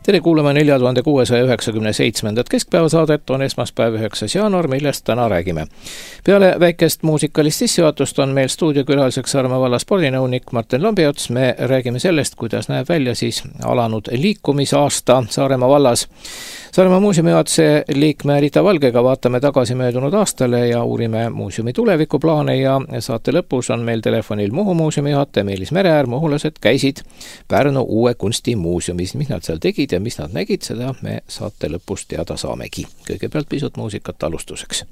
Tere kuulama 4697. keskpäevasaadet, on esmaspäev 9. jaanuar, millest täna räägime. Peale väikest muusikalist sissejuhatust on meil stuudiokülaliseks Saaremaa valla spordinõunik Martin Lambiots. Me räägime sellest, kuidas näeb välja siis alanud liikumisaasta Saaremaa vallas. Saaremaa muuseumi juhatuse liikme Rita Valgega vaatame tagasi möödunud aastale ja uurime muuseumi tulevikuplaane ja saate lõpus on meil telefonil Muhu muuseumi juhataja Meelis Mereäär. Muhulased käisid Pärnu uue kunstimuuseumis. Mis nad seal tegid ja mis nad nägid, seda me saate lõpus teada saamegi. Kõigepealt pisut muusikat alustuseks.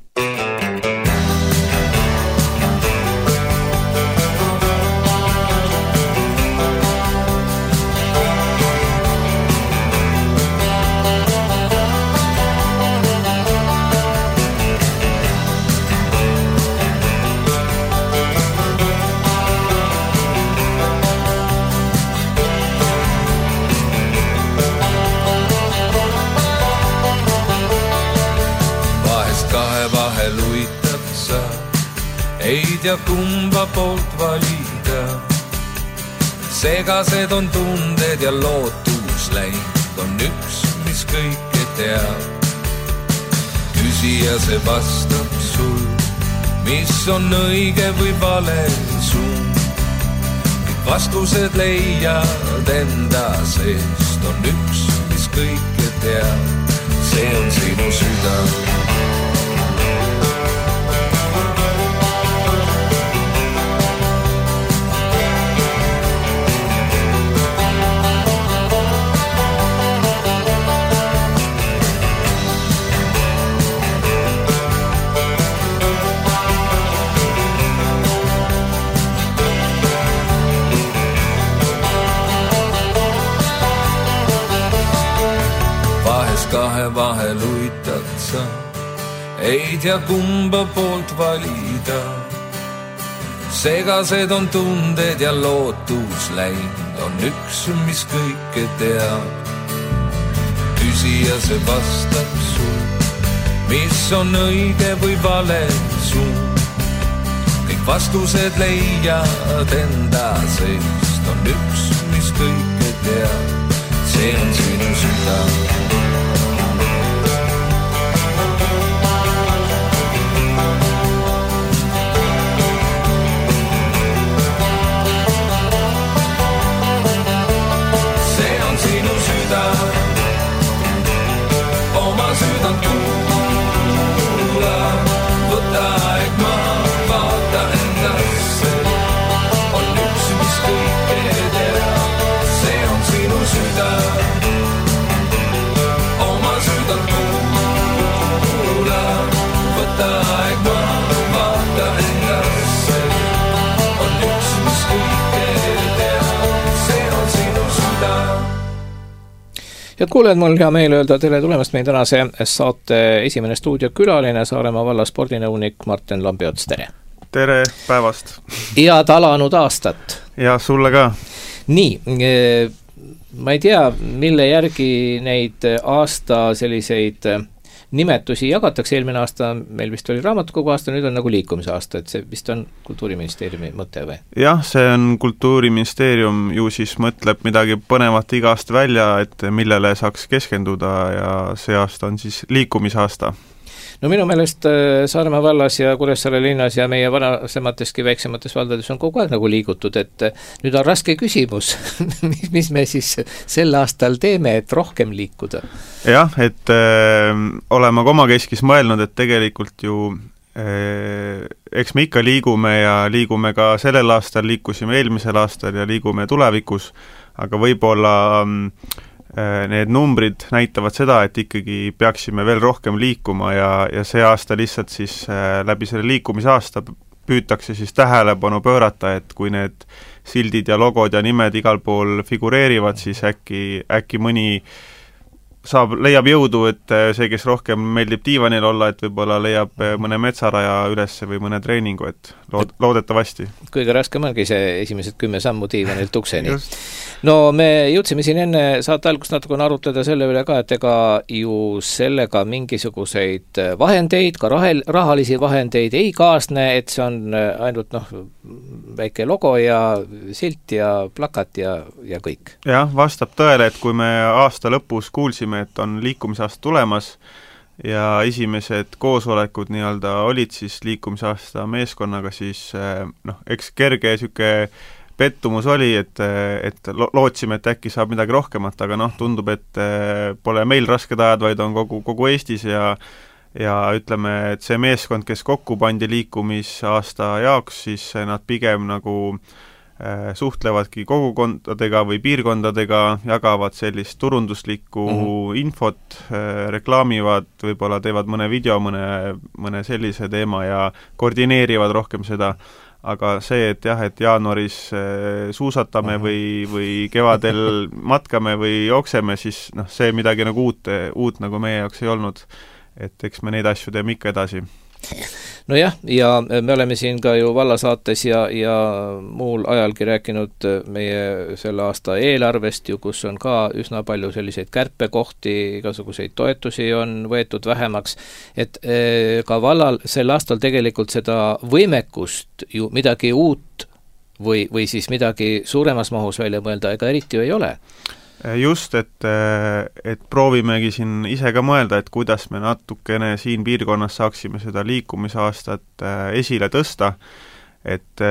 Ei tea kumba poolt valida. Segased on tunded ja lootus läinud on üks, mis kõike teab. Küsija see vastab sul, mis on õige või vale suund. Kõik vastused leiad enda seest on üks, mis kõike teab. See on sinu süda. Kahe vahel uitad sa, ei tea kumba poolt valida. Segased on tunded ja lootus läinud on üks, mis kõike teab. Küsija see vastab sul, mis on õige või vale suund. Kõik vastused leiad enda seest on üks, mis kõike teab. See on sinu süda. Oma südant kuula, võta aeg maha, vaata endasse. On üks, mis kõike teab, see on sinu süda. Oma südant kuula, võta aeg maha, vaata endasse. On üks, mis kõike teab, see on sinu süda. Head kuulejad, mul hea meel öelda tere tulemast meie tänase saate esimene stuudiokülaline Saaremaa valla spordinõunik Martin Lambiots, tere! Tere päevast! Head alanud aastat! Ja sulle ka! Nii, ma ei tea, mille järgi neid aasta selliseid nimetusi jagatakse. Eelmine aasta meil vist oli raamatukogu aasta, nüüd on nagu liikumise aasta, et see vist on Kultuuriministeeriumi mõte või? Jah, see on Kultuuriministeerium ju siis mõtleb midagi põnevat iga aasta välja, et millele saaks keskenduda ja see aasta on siis liikumisaasta. No minu meelest Saaremaa vallas ja Kuressaare linnas ja meie vanasemateski väiksemates valdades on kogu aeg nagu liigutud, et nüüd on raske küsimus, mis me siis sel aastal teeme, et rohkem liikuda? Jah, et oleme omakeskis mõelnud, et tegelikult ju eks me ikka liigume ja liigume ka sellel aastal, liikusime eelmisel aastal ja liigume tulevikus, aga võib-olla need numbrid näitavad seda, et ikkagi peaksime veel rohkem liikuma ja see aasta lihtsalt siis läbi selle liikumisaasta püütakse siis tähelepanu pöörata, et kui need sildid ja logod ja nimed igal pool figureerivad, siis äkki mõni leiab jõudu, et see, kes rohkem meeldib diivanil olla, et võib-olla leiab mõne metsaraja üles või mõne treeningu, et loodetavasti. Kõige raskem ongi see esimesed 10 sammu diivanilt ukseni. No me jõudsime siin enne saate algust natukene arutleda selle üle ka, et ega ju sellega mingisuguseid vahendeid, ka rahalisi vahendeid ei kaasne, et see on ainult väike logo ja silt ja plakat ja kõik. Jah, vastab tõele, et kui me aasta lõpus kuulsime, et on liikumisaasta tulemas ja esimesed koosolekud nii-öelda olid siis liikumisaasta meeskonnaga, siis eks kerge süke pettumus oli, et lootsime, et äkki saab midagi rohkemat, aga tundub, et pole meil rasked ajad, vaid on kogu Eestis ja ütleme, et see meeskond, kes kokku pandi liikumisaasta jaoks, siis nad pigem nagu suhtlevadki kogukondadega või piirkondadega, jagavad sellist turunduslikku infot, reklaamivad, võib-olla teevad mõne video, mõne sellise teema ja koordineerivad rohkem seda, aga see, et jah, et jaanuaris suusatame või kevadel matkame või jookseme, siis see midagi nagu uut nagu meie jaoks ei olnud, et eks me neid asju teeme ikka edasi. Nojah, ja me oleme siin ka ju vallasaates ja muul ajalgi rääkinud meie selle aasta eelarvest ju, kus on ka üsna palju selliseid kärpekohti, igasuguseid toetusi on võetud vähemaks, et ka vallal sel aastal tegelikult seda võimekust ju midagi uut või siis midagi suuremas mahus välja mõelda, ega eriti ju ei ole. Just, et proovimegi siin ise ka mõelda, et kuidas me natukene siin piirkonnas saaksime seda liikumisaastat esile tõsta, et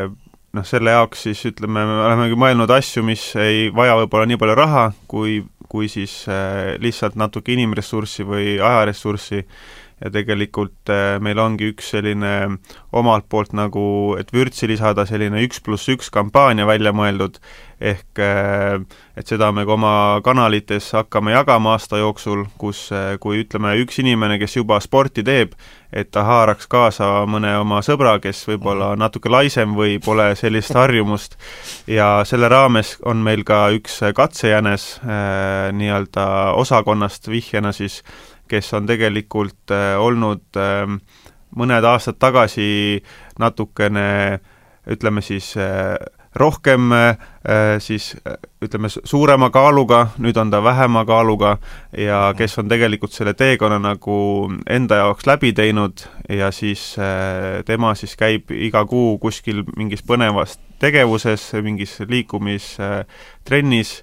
selle jaoks siis ütleme, me olemegi mõelnud asju, mis ei vaja võib-olla nii palju raha, kui siis lihtsalt natuke inimressurssi või ajaressurssi, ja tegelikult meil ongi üks selline omalt poolt nagu, et vürtsi lisada selline 1+1 kampaania välja mõeldud, ehk et seda me ka oma kanalites hakkame jagama aasta jooksul, kus kui ütleme üks inimene, kes juba sporti teeb, et ta haaraks kaasa mõne oma sõbra, kes võib-olla natuke laisem või pole sellist harjumust, ja selle raames on meil ka üks katsejänes nii-öelda osakonnast vihjena siis, kes on tegelikult olnud mõned aastad tagasi natukene, ütleme siis, rohkem siis, ütleme, suurema kaaluga, nüüd on ta vähema kaaluga ja kes on tegelikult selle teekonna nagu enda jaoks läbi teinud ja siis tema siis käib iga kuu kuskil mingis põnevas tegevuses, mingis liikumistrennis,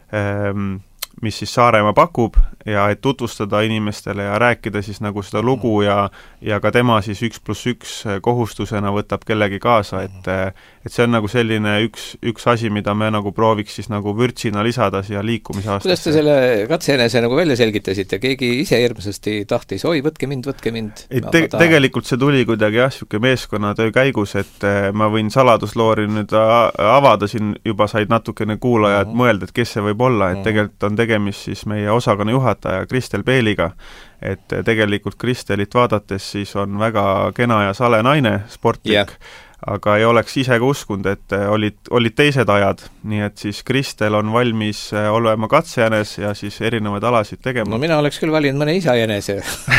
mis siis Saaremaa pakub ja et tutvustada inimestele ja rääkida siis nagu seda lugu ja ka tema siis 1+1 kohustusena võtab kellegi kaasa, et see on nagu selline üks asi, mida me nagu prooviks siis nagu vürtsina lisada siia liikumisaastasse. Kuidas te selle katsejänese nagu välja selgitasite? Keegi ise hirmsasti tahtis, oi, võtke mind. Tegelikult see tuli kuidagi siuke meeskonnatöö käigus, et ma võin saladusloori nüüd avada, siin juba said natukene kuulajad mõelda, et kes see võib olla, et tegelikult on tegemist siis meie osakonna juhataja Kristel Peeliga, et tegelikult Kristelit vaadates siis on väga kena ja sale naine, sportlik, aga ei oleks ise ka uskunud, et olid teised ajad, nii et siis Kristel on valmis olema katsejänes ja siis erinevaid alasid tegema. No mina oleks küll valinud mõne isajänese.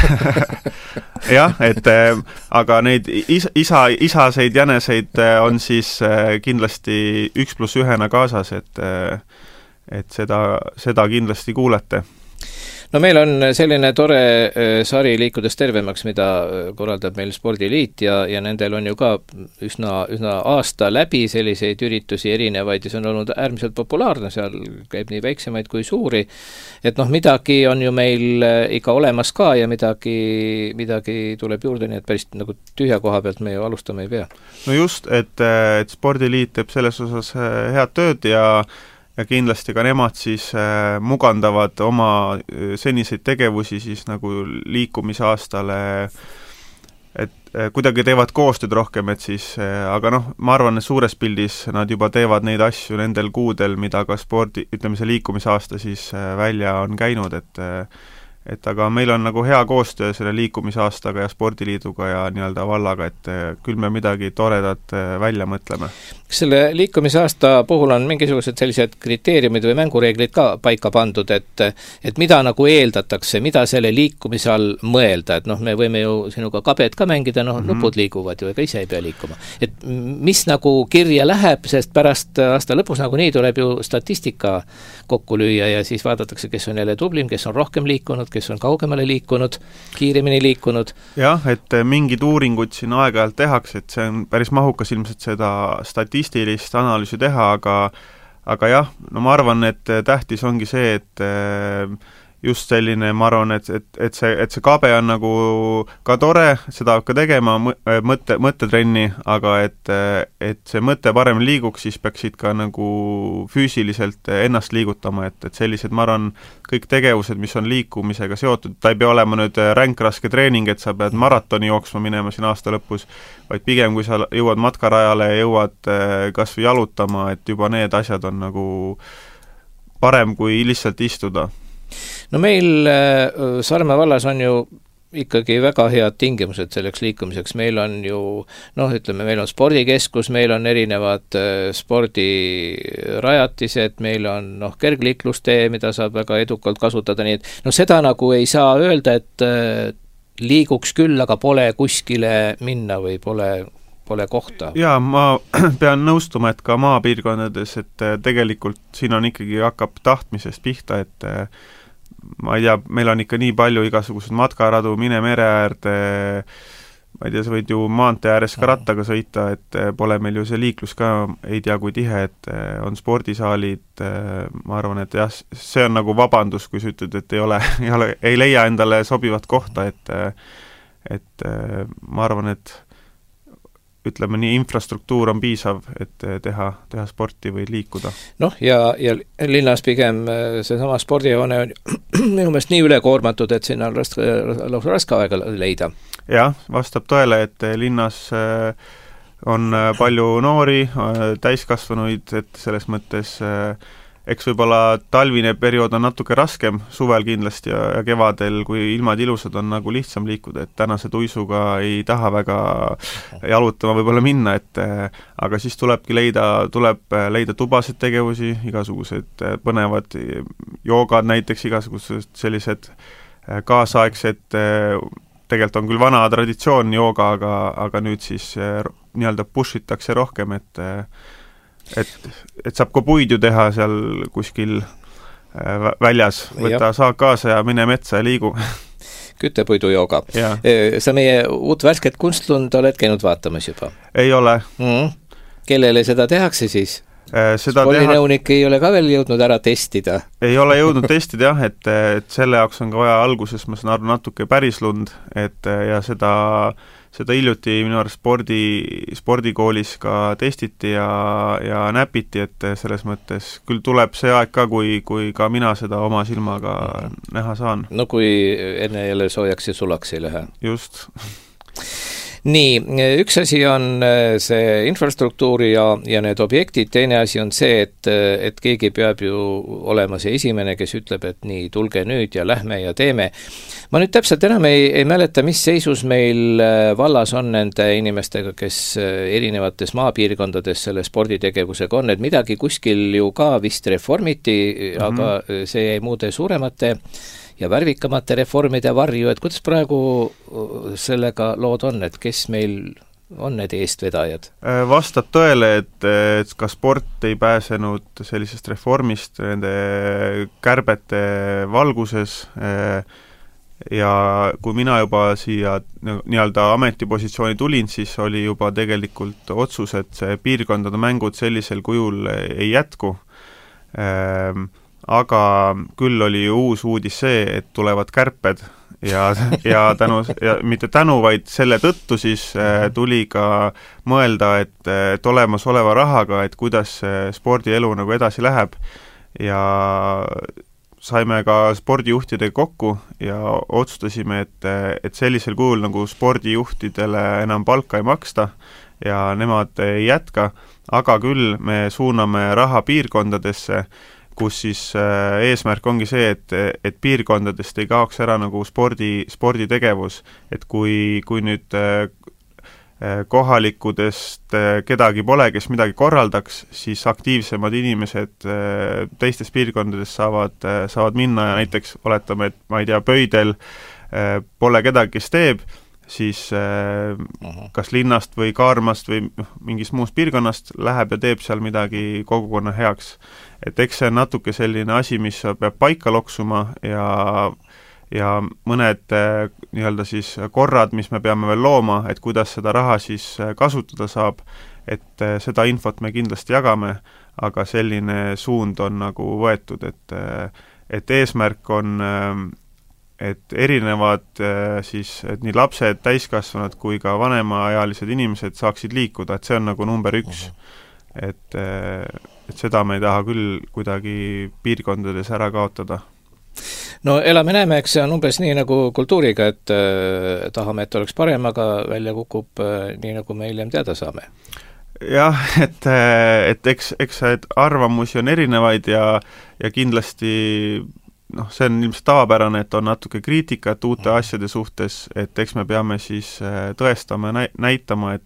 Jah, et aga neid isaseid jäneseid on siis kindlasti 1+1 kaasas, et seda kindlasti kuulete. No meil on selline tore sari Liikudes tervemaks, mida korraldab meil Spordiliit ja nendel on ju ka üsna aasta läbi selliseid üritusi erinevaid ja see on olnud äärmiselt populaarne, seal käib nii väiksemaid kui suuri, et midagi on ju meil ikka olemas ka ja midagi tuleb juurde, nii et päris nagu tühja koha pealt me ju alustama ei pea. No just, et Spordiliit teeb selles osas head tööd ja kindlasti ka nemad siis mugandavad oma seniseid tegevusi siis nagu liikumisaastale, et kuidagi teevad koostööd rohkem, et siis, aga ma arvan, et suures pildis nad juba teevad neid asju nendel kuudel, mida ka ütleme see liikumisaasta siis välja on käinud, et aga meil on nagu hea koostöö selle liikumisaastaga ja spordiliiduga ja nii-öelda vallaga, et küll me midagi toredat välja mõtleme. Kas selle liikumisaasta puhul on mingisugused sellised kriteeriumid või mängureeglid ka paika pandud, et mida nagu eeldatakse, mida selle liikumise all mõelda, et me võime ju sinuga kabed ka mängida, nupud liiguvad ju, ega ise ei pea liikuma. Et mis nagu kirja läheb, sest pärast aasta lõpus nagu nii tuleb ju statistika kokku lüüa ja siis vaadatakse, kes on jälle tublim, kes on rohkem liikunud, kes on kaugemale liikunud, kiiremini liikunud. Jah, et mingid uuringud siin aeg-ajalt tehakse, et see on päris mahukas ilmselt seda statistilist analüüsi teha, aga jah, ma arvan, et tähtis ongi see, et just selline, ma arvan, et see kabe on nagu ka tore, seda ka tegema mõttetrenni, aga et see mõte parem liiguks, siis peaksid ka nagu füüsiliselt ennast liigutama, et sellised, ma arvan, kõik tegevused, mis on liikumisega seotud, ta ei pea olema nüüd ränkraske treening, et sa pead maratoni jooksma minema siin aasta lõpus, vaid pigem, kui sa jõuad matkarajale ja jõuad kas või jalutama, et juba need asjad on nagu parem kui lihtsalt istuda. No meil Saaremaa vallas on ju ikkagi väga head tingimused selleks liikumiseks. Meil on ju, meil on spordikeskus, meil on erinevad spordirajatised, meil on kergliiklustee, mida saab väga edukalt kasutada, nii et seda nagu ei saa öelda, et liiguks küll, aga pole kuskile minna või pole kohta. Jaa, ma pean nõustuma, et ka maapiirkondades, et tegelikult siin on ikkagi hakkab tahtmisest pihta, et ma ei tea, meil on ikka nii palju igasugused matkaradu, mine mere äärde, ma ei tea, sa võid ju maantee ääres ka rattaga sõita, et pole meil ju see liiklus ka, ei tea kui tihe, et on spordisaalid, ma arvan, et jah, see on nagu vabandus, kui sa ütled, et ei leia endale sobivat kohta, et ma arvan, et ütleme nii, infrastruktuur on piisav, et teha sporti või liikuda. Ja linnas pigem seesama spordihoone on minu meelest nii ülekoormatud, et sinna on raske aega leida. Jah, vastab tõele, et linnas on palju noori, täiskasvanuid, et selles mõttes eks võib-olla talvine periood on natuke raskem, suvel kindlasti ja kevadel, kui ilmad ilusad on nagu lihtsam liikuda, et tänase tuisuga ei taha väga jalutama võib-olla minna, aga siis tuleb leida tubasid tegevusi, igasugused põnevad joogad näiteks, igasugused sellised kaasaegsed, tegelikult on küll vana traditsioon jooga, aga nüüd siis nii-öelda pushitakse rohkem, et saab ka puid ju teha seal kuskil väljas, võtta saag kaasa ja mine metsa ja liigu. Küttepuidujooga. Sa meie uut värsket kunstlund oled käinud vaatamas juba? Ei ole. Kellele seda tehakse siis? Spordinõunik ei ole ka veel jõudnud ära testida? Ei ole jõudnud testida jah, et selle jaoks on ka vaja alguses, ma saan aru, natuke pärislund, ja seda hiljuti minu arust spordikoolis ka testiti ja näpiti, et selles mõttes küll tuleb see aeg ka, kui ka mina seda oma silmaga näha saan. No kui enne jälle soojaks ja sulaks ei lähe. Just. Nii, üks asi on see infrastruktuuri ja need objektid, teine asi on see, et keegi peab ju olema see esimene, kes ütleb, et nii, tulge nüüd ja lähme ja teeme. Ma nüüd täpselt enam ei mäleta, mis seisus meil vallas on nende inimestega, kes erinevates maapiirkondades selle sporditegevusega on, et midagi kuskil ju ka vist reformiti, aga see jäi muude suuremate ja värvikamate reformide varju, et kuidas praegu sellega lood on, et kes meil on need eestvedajad? Vastab tõele, et ka sport ei pääsenud sellisest reformist nende kärbete valguses ja kui mina juba siia nii-öelda ametipositsiooni tulin, siis oli juba tegelikult otsus, et see piirkondade mängud sellisel kujul ei jätku. Aga küll oli uus uudis see, et tulevad kärped ja mitte tänu, vaid selle tõttu siis tuli ka mõelda, et olemasoleva rahaga, et kuidas spordielu nagu edasi läheb ja saime ka spordijuhtidega kokku ja otsustasime, et sellisel kujul nagu spordijuhtidele enam palka ei maksta ja nemad ei jätka, aga küll me suuname raha piirkondadesse, kus siis eesmärk ongi see, et piirkondadest ei kaoks ära nagu sporditegevus, et kui nüüd kohalikudest kedagi pole, kes midagi korraldaks, siis aktiivsemad inimesed teistes piirkondades saavad minna ja näiteks oletame, et ma ei tea, Pöidel pole kedagi, kes teeb, siis kas linnast või Kaarmast või mingist muust piirkonnast läheb ja teeb seal midagi kogukonna heaks. Et eks see on natuke selline asi, mis peab paika loksuma ja mõned nii-öelda siis korrad, mis me peame veel looma, et kuidas seda raha siis kasutada saab, et seda infot me kindlasti jagame, aga selline suund on nagu võetud, et eesmärk on, et erinevad siis, et nii lapsed, täiskasvanud kui ka vanemaealised inimesed saaksid liikuda, et see on nagu number 1. Et seda me ei taha küll kuidagi piirkondades ära kaotada. No elame-näeme, eks see on umbes nii nagu kultuuriga, et tahame, et oleks parem, aga välja kukub nii, nagu me hiljem teada saame. Jah, et eks arvamusi on erinevaid ja kindlasti see on ilmselt tavapärane, et on natuke kriitikat uute asjade suhtes, et eks me peame siis tõestama ja näitama,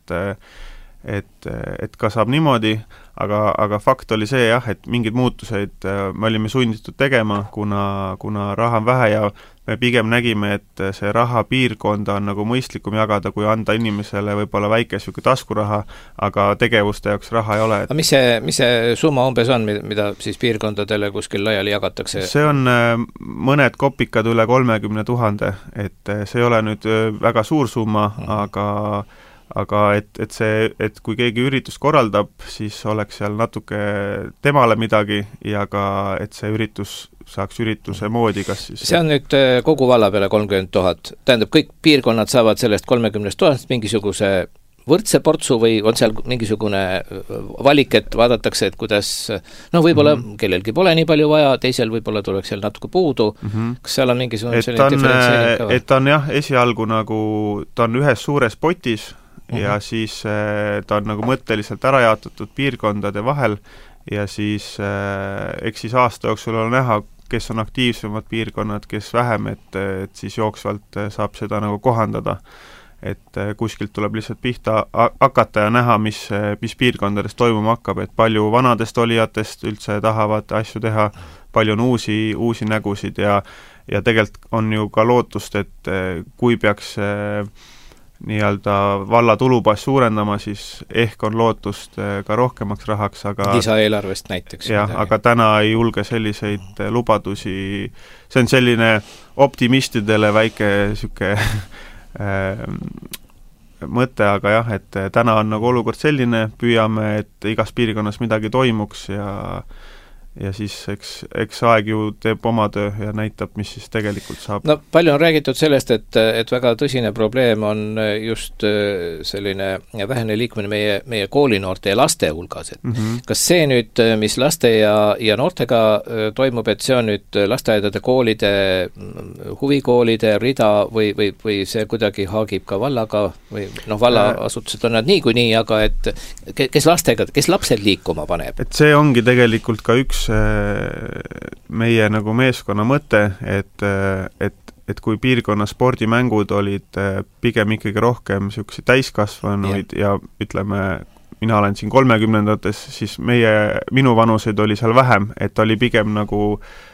et ka saab niimoodi, aga fakt oli see jah, et mingid muutuseid me olime sunnitud tegema, kuna raha on vähe ja me pigem nägime, et see raha piirkonda on nagu mõistlikum jagada, kui anda inimesele võib-olla väike siuke taskuraha, aga tegevuste jaoks raha ei ole. Mis see summa umbes on, mida siis piirkondadele kuskil laiali jagatakse? See on mõned kopikad üle 30 000, et see ei ole nüüd väga suur summa, aga et kui keegi üritust korraldab, siis oleks seal natuke temale midagi ja ka, et see üritus saaks ürituse moodi, kas siis... See on nüüd kogu valla peale 30 000. Tähendab, kõik piirkonnad saavad sellest 30 000 mingisuguse võrdse portsu või on seal mingisugune valik, et vaadatakse, et kuidas, võib-olla kellelgi pole nii palju vaja, teisel võib-olla tuleks seal natuke puudu. Kas seal on mingisugune selline diferentseering ka? Et ta on jah, esialgu nagu, ta on ühes suures potis ja siis ta on nagu mõtteliselt ära jaotatud piirkondade vahel ja siis eks siis aasta jooksul on näha, kes on aktiivsemad piirkonnad, kes vähem, et siis jooksvalt saab seda nagu kohandada. Et kuskilt tuleb lihtsalt pihta hakata ja näha, mis piirkondades toimuma hakkab, et palju vanadest olijatest üldse tahavad asju teha, palju on uusi nägusid ja tegelikult on ju ka lootust, et kui peaks nii-öelda valla tulubaas suurendama, siis ehk on lootust ka rohkemaks rahaks, aga lisaeelarvest näiteks. Jah, aga täna ei julge selliseid lubadusi, see on selline optimistidele väike süke mõte, aga jah, et täna on nagu olukord selline, püüame, et igas piirkonnas midagi toimuks ja siis eks aeg ju teeb oma töö ja näitab, mis siis tegelikult saab. No palju on räägitud sellest, et väga tõsine probleem on just selline vähene liikumine meie koolinoorte ja laste hulgas. Kas see nüüd, mis laste ja noortega toimub, et see on nüüd lasteaedade, koolide, huvikoolide rida või see kuidagi haagib ka vallaga või vallaasutused on nad niikuinii, aga et kes lapsed liikuma paneb? Et see ongi tegelikult ka üks meie nagu meeskonna mõte, et kui piirkonna spordimängud olid pigem ikkagi rohkem selliseid täiskasvanuid ja ütleme, mina olen siin 30-ndates, siis minu vanuseid oli seal vähem, et oli pigem nagu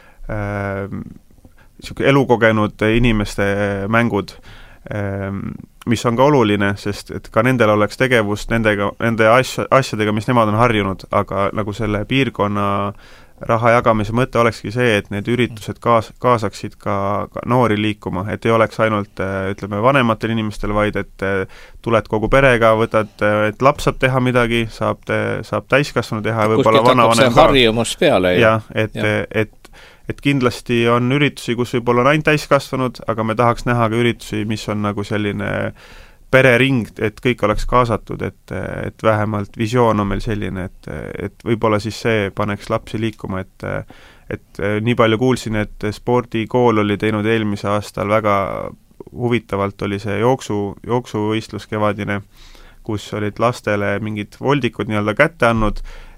elukogenud inimeste mängud, mis on ka oluline, sest et ka nendel oleks tegevust nende asjadega, mis nemad on harjunud, aga nagu selle piirkonna raha jagamise mõte olekski see, et need üritused kaasaksid ka noori liikuma, et ei oleks ainult, ütleme, vanematel inimestel, vaid et tuled kogu perega, võtad, et laps saab teha midagi, saab täiskasvanu teha ja võib-olla vanavanem ka. Harjumus peale. Jah, et kindlasti on üritusi, kus võib-olla on ainult täiskasvanud, aga me tahaks näha ka üritusi, mis on nagu selline perering, et kõik oleks kaasatud, et vähemalt visioon on meil selline, et võib-olla siis see paneks lapsi liikuma, et nii palju kuulsin, et spordikool oli teinud eelmise aastal väga huvitavalt oli see jooksuvõistlus kevadine, kus olid lastele mingid voldikud nii-öelda kätte andnud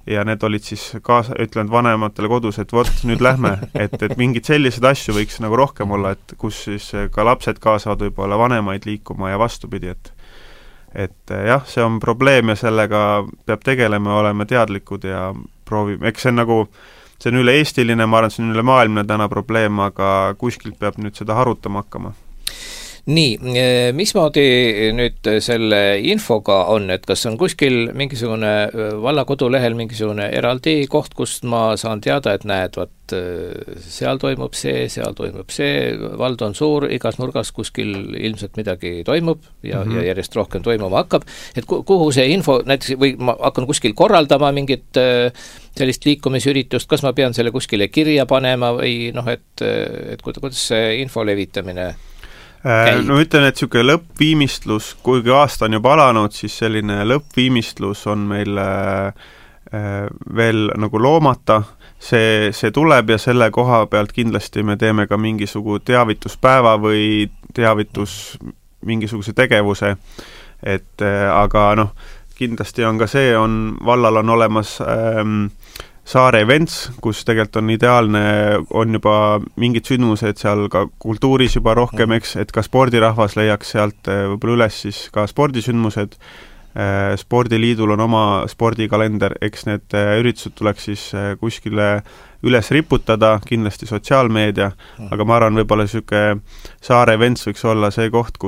ja need olid siis ütlenud vanematele kodus, et vot nüüd lähme, et mingid sellised asju võiks nagu rohkem olla, et kus siis ka lapsed kaasavad võib-olla vanemaid liikuma ja vastupidi, et jah, see on probleem ja sellega peab tegelema, olema teadlikud ja proovime, eks see on nagu, see on üle-eestiline, ma arvan, see on üle-maailmne täna probleem, aga kuskilt peab nüüd seda harutama hakkama. Nii, mismoodi nüüd selle infoga on, et kas on kuskil mingisugune valla kodulehel mingisugune eraldi koht, kust ma saan teada, et näed, vaat seal toimub see, vald on suur, igas nurgas kuskil ilmselt midagi toimub ja järjest rohkem toimuma hakkab, et kuhu see info, näiteks, või ma hakkan kuskil korraldama mingit sellist liikumisüritust, kas ma pean selle kuskile kirja panema või et kuidas see info levitamine käib? No ütlen, et niisugune lõppviimistlus, kuigi aasta on juba alanud, siis selline lõppviimistlus on meil veel nagu loomata, see tuleb ja selle koha pealt kindlasti me teeme ka teavituspäeva või mingisuguse tegevuse, et aga kindlasti on ka see, vallal on olemas Saare Events, kus tegelikult on ideaalne, on juba mingid sündmused seal ka kultuuris juba rohkem, eks, et ka spordirahvas leiaks sealt võib-olla üles siis ka spordisündmused. Spordiliidul on oma spordikalender, eks need üritused tuleks siis kuskile üles riputada, kindlasti sotsiaalmeedia, aga ma arvan, võib-olla niisugune Saare Events võiks olla see koht,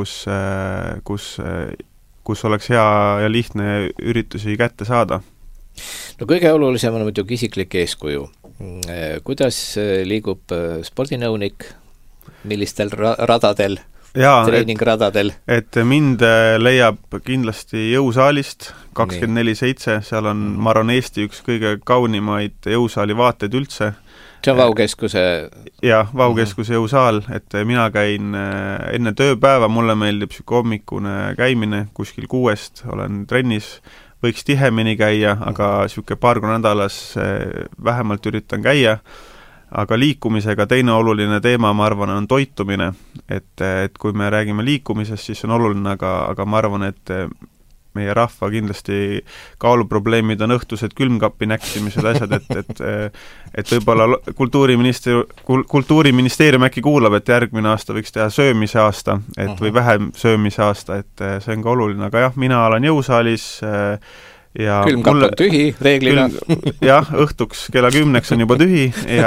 kus oleks hea ja lihtne üritusi kätte saada. No kõige olulisem on muidugi isiklik eeskuju. Kuidas liigub spordinõunik, millistel radadel, treeningradadel? Et mind leiab kindlasti jõusaalist 24/7, seal on, ma arvan, Eesti üks kõige kaunimaid jõusaali vaateid üldse. See on Vaukeskuse? Jah, Vaukeskuse jõusaal, et mina käin enne tööpäeva, mulle meeldib hommikune käimine, kuskil 6 olen trennis, võiks tihemini käia, aga niisugune paar korda nädalas vähemalt üritan käia, aga liikumisega teine oluline teema, ma arvan, on toitumine, et kui me räägime liikumisest, siis on oluline, aga ma arvan, et meie rahva kindlasti kaaluprobleemid on õhtused külmkappi näksimised asjad, et võib-olla kultuuriministeerium äkki kuulab, et järgmine aasta võiks teha söömise aasta, või vähem söömise aasta, et see on ka oluline, aga jah, mina olen jõusaalis ja külmkapp on tühi reeglina. Jah, õhtuks kella 10 on juba tühi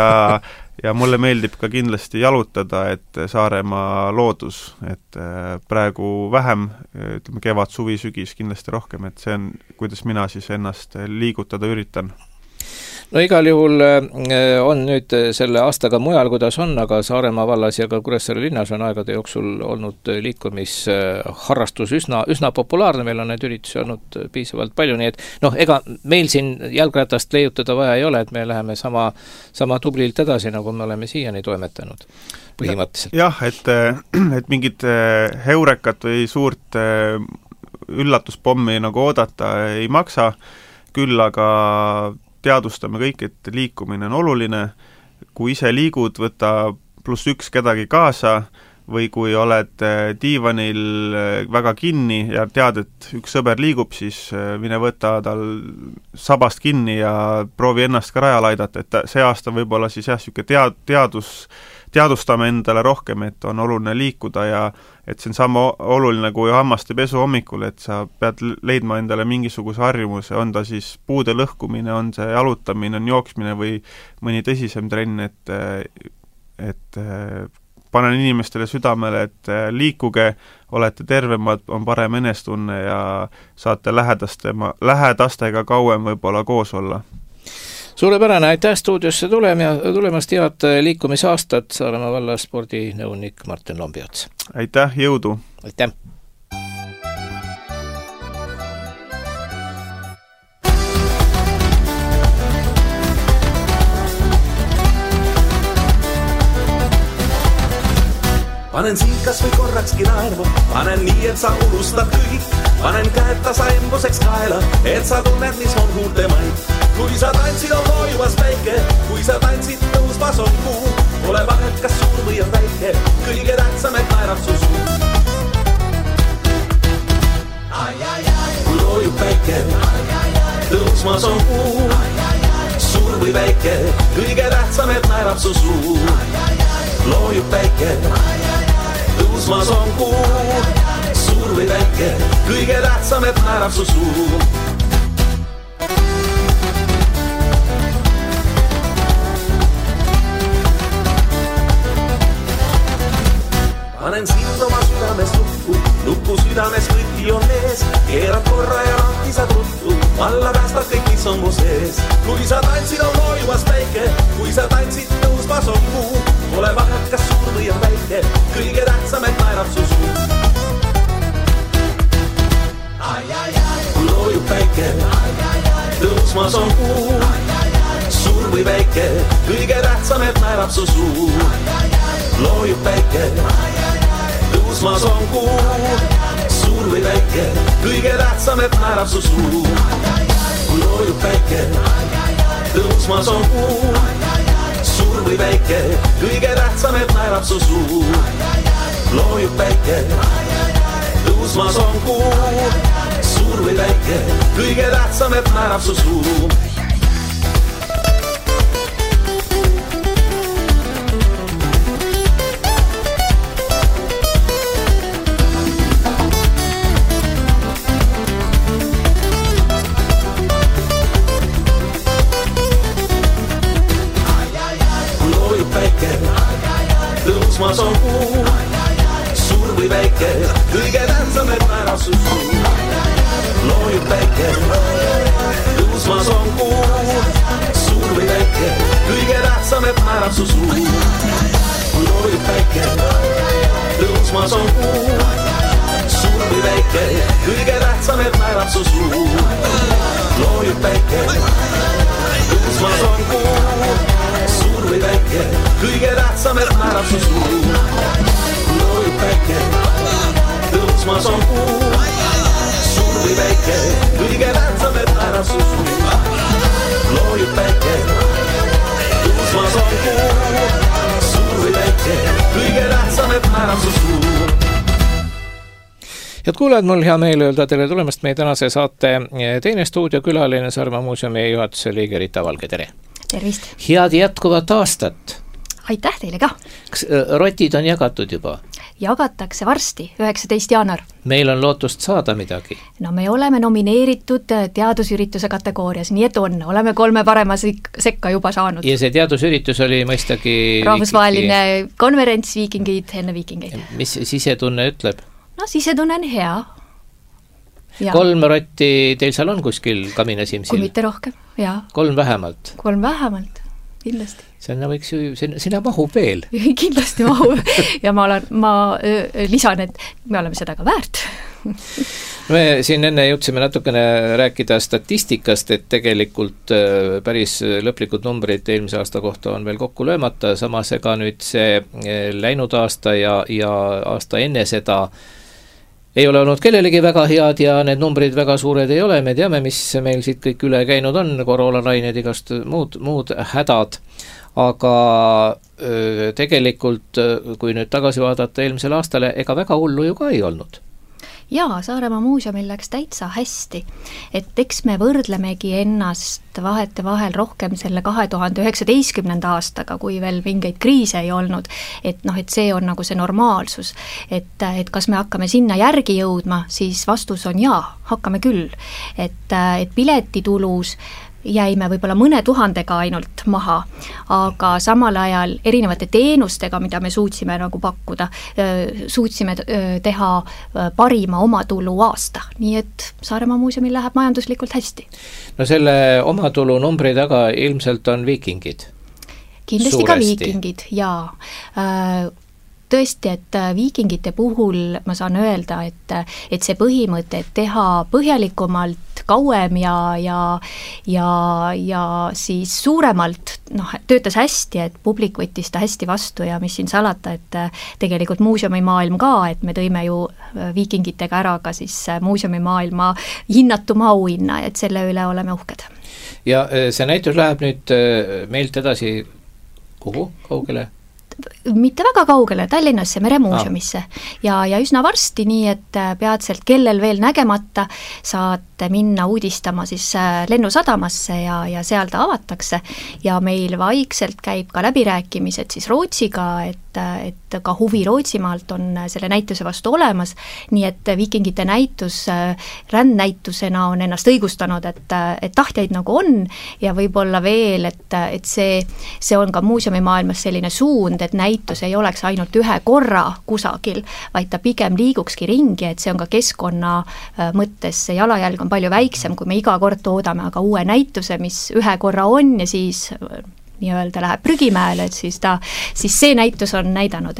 ja mulle meeldib ka kindlasti jalutada, et Saaremaa loodus, et praegu vähem, ütleme kevad, suvi, sügis kindlasti rohkem, et see on, kuidas mina siis ennast liigutada üritan. No igal juhul on nüüd selle aastaga mujal, kuidas on, aga Saaremaa vallas ja ka Kuressaare linnas on aegade jooksul olnud liikumisharrastus üsna populaarne, meil on need üritusi olnud piisavalt palju, nii et ega meil siin jalgratast leiutada vaja ei ole, et me läheme sama tublilt edasi, nagu me oleme siiani toimetanud põhimõtteliselt. Jah, et mingit heurekat või suurt üllatuspommi nagu oodata ei maksa, küll aga teadvustame kõik, et liikumine on oluline, kui ise liigud, võta +1 kedagi kaasa või kui oled diivanil väga kinni ja tead, et üks sõber liigub, siis mine võta tal sabast kinni ja proovi ennast ka rajal aidata, et see aasta võib-olla siis jah, teadvustame endale rohkem, et on oluline liikuda ja et see on sama oluline kui hammaste pesu hommikul, et sa pead leidma endale mingisuguse harjumuse, on ta siis puude lõhkumine, on see jalutamine, on jooksmine või mõni tõsisem trenn, et panen inimestele südamele, et liikuge, olete tervemad, on parem enestunne ja saate lähedastega kauem võib-olla koos olla. Suurepärane, aitäh stuudiosse tulemast, head liikumisaastat, Saaremaa valla spordinõunik Martin Lombiots. Aitäh, jõudu! Aitäh! Panen sind kas või korrakski naerma, panen nii, et sa unustad kõik. Panen käed tasa embuseks kaela, et sa tunned, mis on huulte maid. Kui sa tantsid, on loojuvas päike, kui sa tantsid, tõusmas on kuu. Ole vahet, kas suur või on väike, kõige tähtsam, et naerab su suu. Kui loojub päike, tõusmas on kuu. või väike, kõige tähtsam, et naerab su suu. Loojub päike, tõusmas on kuu. Suur või väike, kõige tähtsam, et naerab su suu. Panen sind oma südames lukku, lukku südames võti on ees. Keerad korra ja lahtisad ruttu, alla päästad kõik, mis on mu sees. Kui sa tantsid, on loojuvas päike, kui sa tantsid, tõusmas on kuu. Ole vahet, kas suur või on väike, kõige tähtsam, et naerab su suu. Loojub päike, tõusmas on kuu. Suur või väike, kõige tähtsam, et naerab su suu. Loojub päike, tõusmas on kuu. Suur või väike, kõige tähtsam, et naerab su suu. Loojub päike, tõusmas on kuu. Suur või väike, kõige tähtsam, et naerab su suu. Loojub päike, tõusmas on kuu. Suur või väike, kõige tähtsam, et naerab su suu. Tõusmas on kuu, suur või väike, kõige tähtsam, et naerab su suu. Loojub päike, tõusmas on kuu, suur või väike, kõige tähtsam, et naerab su suu. Loojub päike, tõusmas on kuu, suur või väike, kõige tähtsam, et naerab su suu. Loojub päike, tõusmas on kuu. Suur või väike, kõige tähtsam, et naerab su suu. Loojub päike, tõusmas on kuu. Suur või väike, kõige tähtsam, et naerab su suu. Loojub päike, tõusmas on kuu. Suur või väike, kõige tähtsam, et naerab su suu. Head kuulajad, mul hea meel öelda tere tulemast meie tänase saate teine stuudiokülaline Saaremaa muuseumi juhatuse liige Rita Valge, tere! Tervist! Head jätkuvat aastat! Aitäh teile ka! Kas rotid on jagatud juba? Jagatakse varsti, 19. jaanuar. Meil on lootust saada midagi? No me oleme nomineeritud teadusürituse kategoorias, nii et oleme 3 parema sekka juba saanud. Ja see teadusüritus oli mõistagi rahvusvaheline konverents Viikingid enne viikingeid. Mis sisetunne ütleb? No sisetunne on hea. Ja. 3 rotti teil seal on kuskil Kamina Simsil? Kui mitte rohkem, jaa. 3 vähemalt? 3 vähemalt, kindlasti. Sinna võiks ju, sinna mahub veel. Kindlasti mahub ja ma lisan, et me oleme seda ka väärt. Me siin enne jõudsime natukene rääkida statistikast, et tegelikult päris lõplikud numbrid eelmise aasta kohta on veel kokku löömata, samas ega nüüd see läinud aasta ja aasta enne seda ei ole olnud kellelegi väga head ja need numbrid väga suured ei ole, me teame, mis meil siit kõik üle käinud on, koroonalained, igast muud hädad, aga tegelikult, kui nüüd tagasi vaadata eelmisele aastale, ega väga hullu ju ka ei olnud. Jaa, Saaremaa muuseumil läks täitsa hästi, et eks me võrdlemegi ennast vahetevahel rohkem selle 2019. aastaga, kui veel mingeid kriise ei olnud, et see on nagu see normaalsus, et kas me hakkame sinna järgi jõudma, siis vastus on jaa, hakkame küll, et piletitulus jäime võib-olla mõne tuhandega ainult maha, aga samal ajal erinevate teenustega, mida me suutsime nagu pakkuda, suutsime teha parima omatulu aasta, nii et Saaremaa muuseumil läheb majanduslikult hästi. No selle omatulu numbri taga ilmselt on viikingid? Kindlasti suuresti. Ka viikingid, jaa. Tõesti, et viikingite puhul ma saan öelda, et see põhimõte, et teha põhjalikumalt, kauem ja siis suuremalt, töötas hästi, et publik võttis ta hästi vastu ja mis siin salata, et tegelikult muuseumimaailm ka, et me tõime ju viikingitega ära ka siis muuseumimaailma hinnatuma auhinna, et selle üle oleme uhked. Ja see näitus läheb nüüd meilt edasi kuhu, kaugele? Mitte väga kaugele, Tallinnasse Meremuuseumisse ja üsna varsti, nii et peatselt kellel veel nägemata saate minna uudistama siis lennusadamasse ja seal ta avatakse ja meil vaikselt käib ka läbirääkimised siis Rootsiga, et ka huvi Rootsimaalt on selle näituse vastu olemas, nii et viikingite näitus rändnäitusena on ennast õigustanud, et tahtjaid nagu on ja võib-olla veel, et see on ka muuseumimaailmas selline suund, et näitus ei oleks ainult ühe korra kusagil, vaid ta pigem liigukski ringi, et see on ka keskkonna mõttes, see jalajälg on palju väiksem, kui me iga kord toodame aga uue näituse, mis ühe korra on ja siis nii-öelda läheb prügimäele, et siis see näitus on näidanud,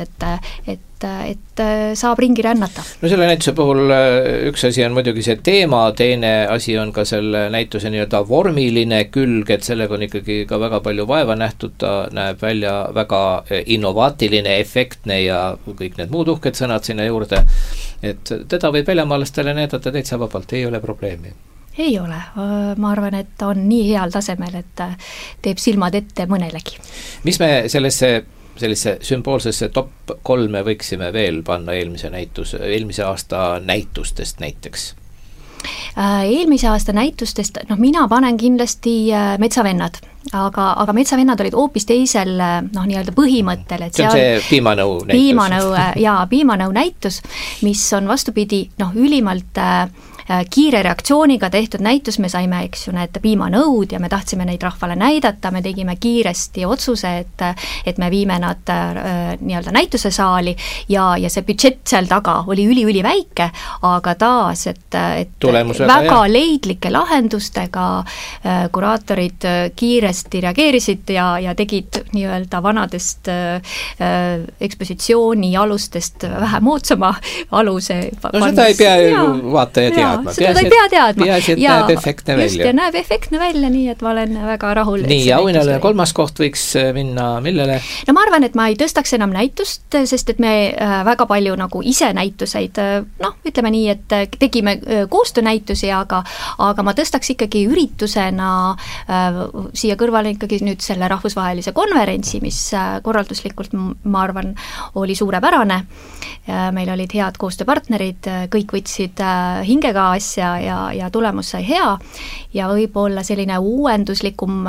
et saab ringi rännata. No selle näituse puhul üks asi on muidugi see teema, teine asi on ka selle näituse nii-öelda vormiline külg, et sellega on ikkagi ka väga palju vaeva nähtud, ta näeb välja väga innovaatiline, efektne ja kõik need muud uhked sõnad sinna juurde, et teda võib väljamaalastele näidata täitsa vabalt, ei ole probleemi. Ei ole, ma arvan, et ta on nii heal tasemel, et teeb silmad ette mõnelegi. Mis me sellesse sümboolsesse top 3 võiksime veel panna eelmise aasta näitustest näiteks? Eelmise aasta näitustest, mina panen kindlasti Metsavennad, aga Metsavennad olid hoopis teisel nii-öelda põhimõttel, et see on see piimanõu näitus. Piimanõu näitus, mis on vastupidi ülimalt kiire reaktsiooniga tehtud näitus, me saime, need piimanõud ja me tahtsime neid rahvale näidata, me tegime kiiresti otsuse, et me viime nad nii-öelda näitusesaali ja see budžett seal taga oli üli väike, aga taas, et väga leidlike lahendustega kuraatorid kiiresti reageerisid ja tegid nii-öelda vanadest ekspositsiooni alustest vähe moodsama aluse. No seda ei pea vaataja teadma. Seda ei pea teadma. Peaasi, et näeb efektne välja. Just, ja näeb efektne välja, nii et ma olen väga rahul. Nii, ja auhinnaline 3. koht võiks minna millele? No ma arvan, et ma ei tõstaks enam näitust, sest et me väga palju nagu ise näituseid, ütleme nii, et tegime koostöönäitusi, aga ma tõstaks ikkagi üritusena siia kõrvale ikkagi nüüd selle rahvusvahelise konverentsi, mis korralduslikult, ma arvan, oli suurepärane. Meil olid head koostööpartnerid, kõik võtsid hingega asja ja tulemus sai hea ja võib-olla selline uuenduslikum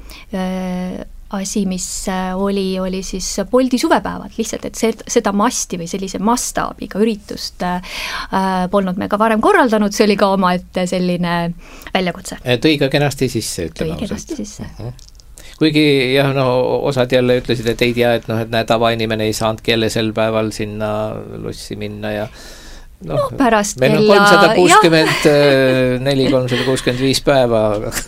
asi, mis oli siis Boldi suvepäevad, lihtsalt, et seda masti või sellise mastaabiga üritust polnud me ka varem korraldanud, see oli ka omaette selline väljakutse. Tõi ka kenasti sisse, ütleme. Tõi kenasti sisse. Kuigi jah, osad jälle ütlesid, et ei tea, et tavainimene ei saanudki jälle sel päeval sinna lossi minna ja pärast meil on 364, 365 päeva.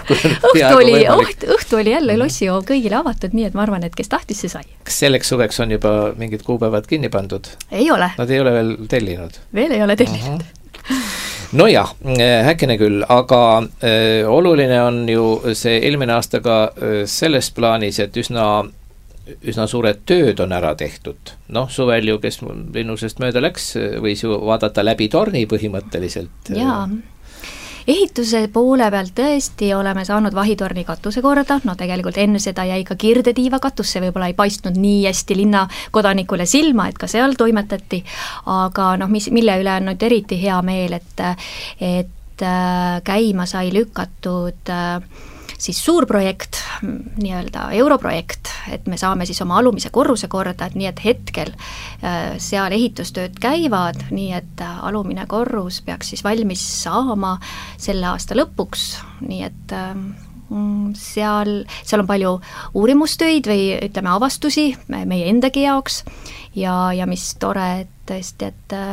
Õhtu oli jälle lossihoov kõigile avatud, nii et ma arvan, et kes tahtis, see sai. Kas selleks suveks on juba mingid kuupäevad kinni pandud? Ei ole. Nad ei ole veel tellinud? Veel ei ole tellinud. No jah, häkene küll, aga oluline on ju see eelmine aasta ka selles plaanis, et üsna suured tööd on ära tehtud. Suvel ju, kes linnusest mööda läks, võis ju vaadata läbi torni põhimõtteliselt. Jaa. Ehituse poole pealt tõesti oleme saanud Vahitorni katuse korda, tegelikult enne seda jäi ka Kirdetiiva katus, see võib-olla ei paistnud nii hästi linnakodanikule silma, et ka seal toimetati, aga mille üle on nüüd eriti hea meel, et käima sai lükatud siis suur projekt, nii-öelda europrojekt, et me saame siis oma alumise korruse korda, et nii et hetkel seal ehitustööd käivad, nii et alumine korrus peaks siis valmis saama selle aasta lõpuks, nii et seal on palju uurimustöid või ütleme avastusi meie endagi jaoks ja mis tore, et tõesti,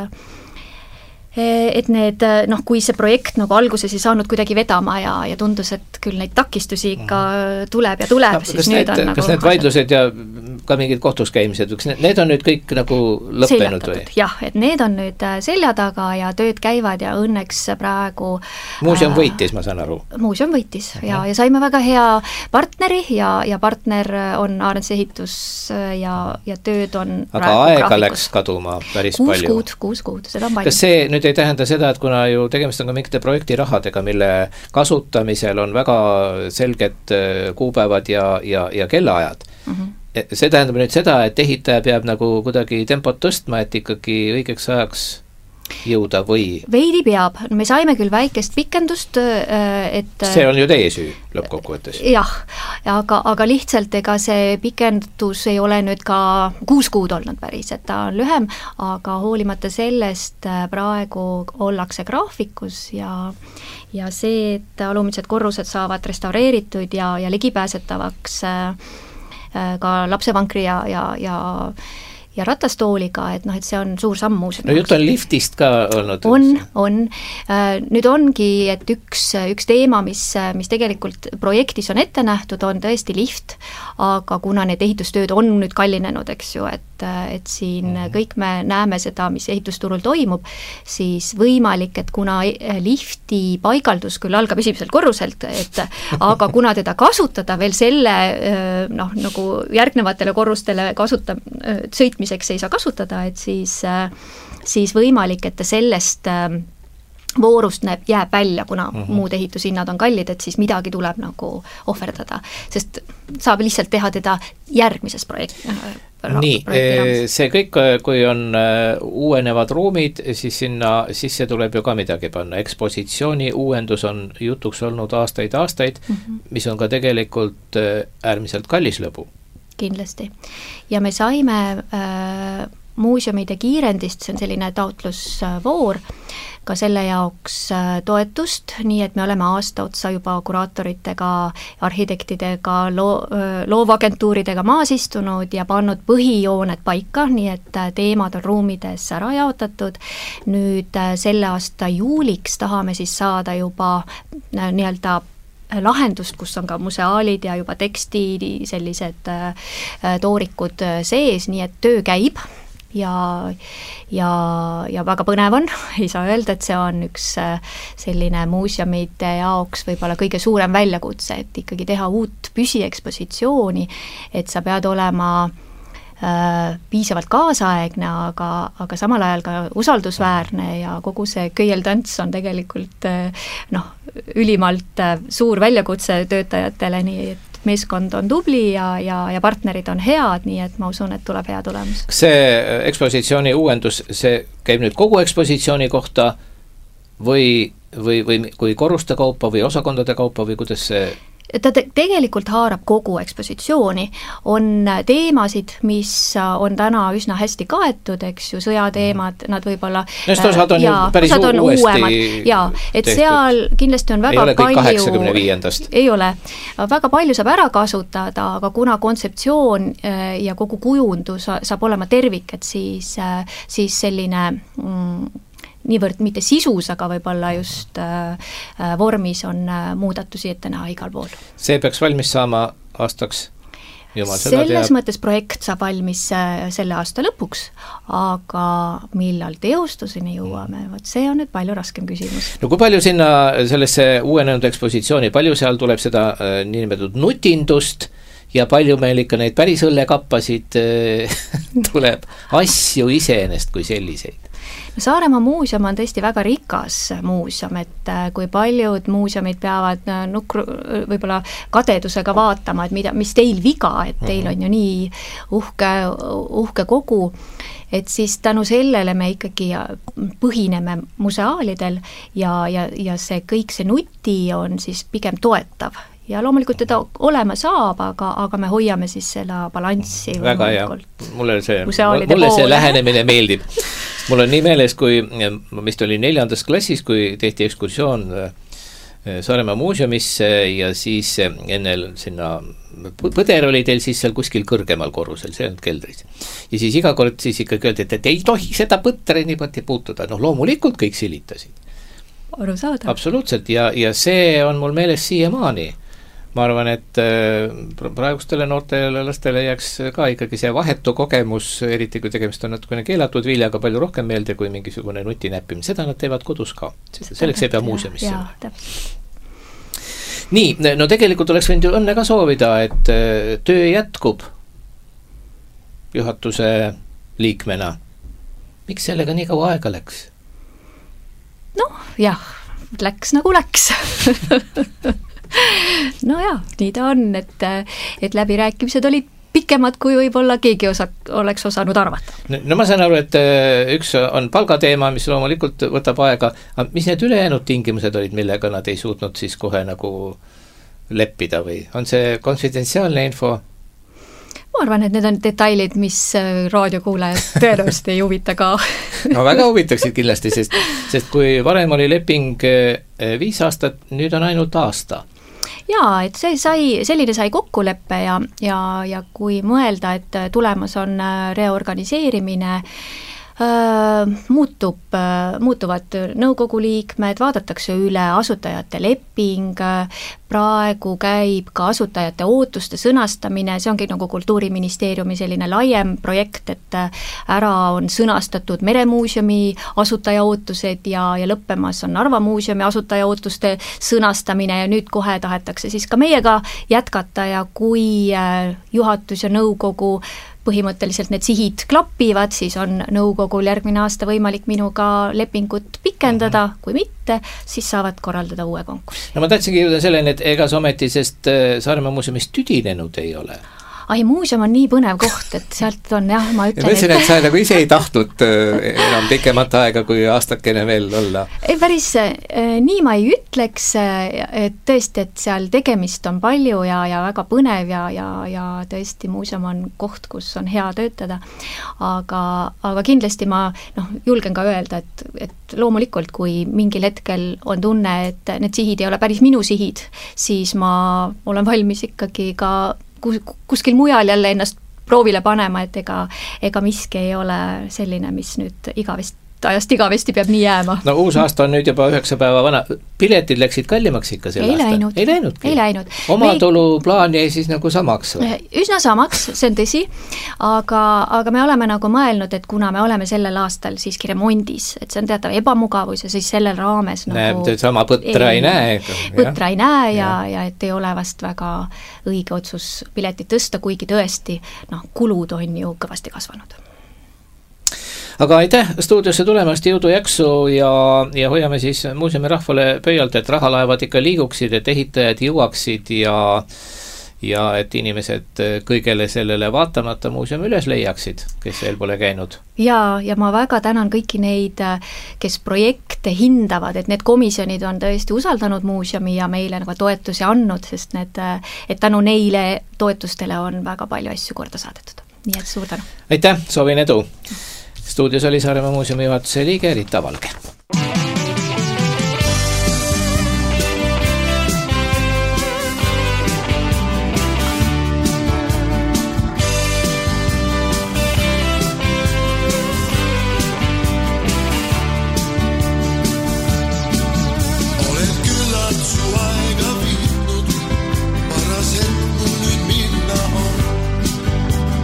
et need, kui see projekt alguses ei saanud kuidagi vedama ja tundus, et küll neid takistusi ikka tuleb, siis nüüd on kas need vaidlused ja ka mingid kohtus käimised, need on nüüd kõik lõppenud või? Jah, et need on nüüd selja taga ja tööd käivad ja õnneks praegu muuseum võitis, ma saan aru. Muuseum võitis ja saime väga hea partneri ja partner on Aarents Ehitus ja tööd on aga aega graafikus. Läks kaduma päris palju. 6 kuud, seda on palju. Kas see nüüd ei tähenda seda, et kuna ju tegemist on ka mingite projektirahadega, mille kasutamisel on väga selged kuupäevad ja kellaajad. See tähendab nüüd seda, et ehitaja peab kuidagi tempot tõstma, et ikkagi õigeks ajaks jõuda või? Veidi peab, me saime küll väikest pikendust, et see on ju teie süü lõppkokkuvõttes. Jah, aga lihtsalt ega see pikendus ei ole nüüd ka 6 kuud olnud päris, et ta on lühem, aga hoolimata sellest praegu ollakse graafikus ja see, et alumised korrused saavad restaureeritud ja ligipääsetavaks ka lapsevankri ja ratastooliga, et et see on suur samm muuseumi. No jutt on liftist ka olnud? On. Nüüd ongi, et üks teema, mis tegelikult projektis on ette nähtud, on tõesti lift, aga kuna need ehitustööd on nüüd kallinenud, eks ju, et siin kõik me näeme seda, mis ehitusturul toimub, siis võimalik, et kuna lifti paigaldus küll algab esimeselt korruselt, aga kuna teda kasutada veel selle nagu järgnevatele korrustele sõitmiseks ei saa kasutada, et siis võimalik, et ta sellest voorust jääb välja, kuna muud ehitushinnad on kallid, et siis midagi tuleb nagu ohverdada, sest saab lihtsalt teha teda järgmises Nii, see kõik, kui on uuenevad ruumid, siis sinna sisse tuleb ju ka midagi panna. Ekspositsiooni uuendus on jutuks olnud aastaid, mis on ka tegelikult äärmiselt kallis lõbu. Kindlasti. Ja me saime muuseumide kiirendist, see on selline taotlusvoor, ka selle jaoks toetust, nii et me oleme aasta otsa juba kuraatoritega, arhitektidega, loovagentuuridega maas istunud ja pannud põhijooned paika, nii et teemad on ruumides ära jaotatud. Nüüd selle aasta juuliks tahame siis saada juba nii-öelda lahendust, kus on ka museaalid ja juba teksti sellised toorikud sees, nii et töö käib ja väga põnev on, ei saa öelda, et see on üks selline muuseumide jaoks võib-olla kõige suurem väljakutse, et ikkagi teha uut püsiekspositsiooni, et sa pead olema piisavalt kaasaegne, aga samal ajal ka usaldusväärne ja kogu see köieltants on tegelikult ülimalt suur väljakutse töötajatele, nii et meeskond on tubli ja partnerid on head, nii et ma usun, et tuleb hea tulemus. See ekspositsiooni uuendus, see käib nüüd kogu ekspositsiooni kohta või kui korruste kaupa või osakondade kaupa või kuidas see ta tegelikult haarab kogu ekspositsiooni, on teemasid, mis on täna üsna hästi kaetud, eks ju, sõjateemad, nad võib-olla osad on päris uuesti et seal kindlasti on väga palju ei ole kõik 85-ndast. Ei ole, väga palju saab ära kasutada, aga kuna kontseptsioon ja kogu kujundus saab olema tervik, et siis selline niivõrd mitte sisus, aga võib-olla just vormis on muudatusi ette näha igal pool. See peaks valmis saama aastaks? Selles mõttes projekt saab valmis selle aasta lõpuks, aga millal teostuseni jõuame, see on nüüd palju raskem küsimus. No kui palju sinna sellesse uuenenud ekspositsiooni, palju seal tuleb seda niinimetatud nutindust ja palju meil ikka neid päris õllekappasid tuleb asju iseenest kui selliseid? Saaremaa muuseum on tõesti väga rikas muuseum, et kui paljud muuseumid peavad võib-olla kadedusega vaatama, et mis teil viga, et teil on ju nii uhke kogu, et siis tänu sellele me ikkagi põhineme museaalidel ja see kõik see nuti on siis pigem toetav. Ja loomulikult teda olema saab, aga me hoiame siis selle balanssi. Väga hea, mulle see lähenemine meeldib. Mul on nii meeles, kui vist oli 4. klassis, kui tehti ekskursioon Saaremaa muuseumisse ja siis enne sinna põder oli teil siis seal kuskil kõrgemal korrusel, see on keldris. Ja siis iga kord siis ikkagi öeldi, et ei tohi seda põttere niimoodi puutuda. Loomulikult kõik silitasid. Aru saada. Absoluutselt ja see on mul meeles siiamaani. Ma arvan, et praegustele noortele lastele jääks ka ikkagi see vahetu kogemus, eriti kui tegemist on natukene keelatud viljaga palju rohkem meelde kui mingisugune nutinäppimine. Seda nad teevad kodus ka. Selleks ei pea muuseumisse. Nii, no tegelikult oleks võinud ju õnne ka soovida, et töö jätkub juhatuse liikmena. Miks sellega nii kaua aega läks? Läks nagu läks. No nii ta on, et läbirääkimised olid pikemad, kui võib-olla keegi oleks osanud arvata. No ma saan aru, et üks on palgateema, mis loomulikult võtab aega, aga mis need ülejäänud tingimused olid, millega nad ei suutnud siis kohe nagu leppida või on see konfidentsiaalne info? Ma arvan, et need on detailid, mis raadiokuulajad tõenäoliselt ei huvita ka. No väga huvitaksid kindlasti, sest kui varem oli leping 5 aastat, nüüd on ainult aasta. Jaa, et selline sai kokkuleppe ja kui mõelda, et tulemas on reorganiseerimine, muutuvad nõukogu liikmed, vaadatakse üle asutajate leping, praegu käib ka asutajate ootuste sõnastamine, see ongi nagu Kultuuriministeeriumi selline laiem projekt, et ära on sõnastatud Meremuuseumi asutaja ootused ja lõppemas on Narva muuseumi asutaja ootuste sõnastamine ja nüüd kohe tahetakse siis ka meiega jätkata ja kui juhatus ja nõukogu põhimõtteliselt need sihid klappivad, siis on nõukogul järgmine aasta võimalik minuga lepingut pikendada, kui mitte, siis saavad korraldada uue konkurssi. No ma tahtsingi jõuda selleni, et ega see ometi, sest Saaremaa muuseumis tüdinenud ei ole. Ai, muuseum on nii põnev koht, et sealt on jah, ma ütlen, mõtlesin, et sa nagu ise ei tahtnud enam pikemat aega kui aastakene veel olla. Ei, päris nii ma ei ütleks, et tõesti, et seal tegemist on palju ja väga põnev ja tõesti muuseum on koht, kus on hea töötada, aga kindlasti ma julgen ka öelda, et loomulikult, kui mingil hetkel on tunne, et need sihid ei ole päris minu sihid, siis ma olen valmis ikkagi ka kuskil mujal jälle ennast proovile panema, et ega miski ei ole selline, mis nüüd igavesti peab nii jääma. No uus aasta on nüüd juba 9 päeva vana. Piletid läksid kallimaks ikka sel aastal? Ei läinudki. Omatuluplaan jäi siis nagu samaks või? Üsna samaks, see on tõsi, aga me oleme nagu mõelnud, et kuna me oleme sellel aastal siiski remondis, et see on teatav ebamugavus ja siis sellel raames nagu sama põtra ei näe. Põtra ei näe ja et ei ole vast väga õige otsus piletit tõsta, kuigi tõesti kulud on ju kõvasti kasvanud. Aga aitäh stuudiosse tulemast, jõudu jaksu ja hoiame siis muuseumi rahvale pöialt, et rahalaevad ikka liiguksid, et ehitajad jõuaksid ja et inimesed kõigele sellele vaatamata muuseumi üles leiaksid, kes veel pole käinud. Ja ma väga tänan kõiki neid, kes projekte hindavad, et need komisjonid on tõesti usaldanud muuseumi ja meile nagu toetusi andnud, sest et tänu neile toetustele on väga palju asju korda saadetud. Nii et suur tänu. Aitäh, soovin edu! Stuudios oli Saaremaa muuseumi juhatuse liige Rita Valge.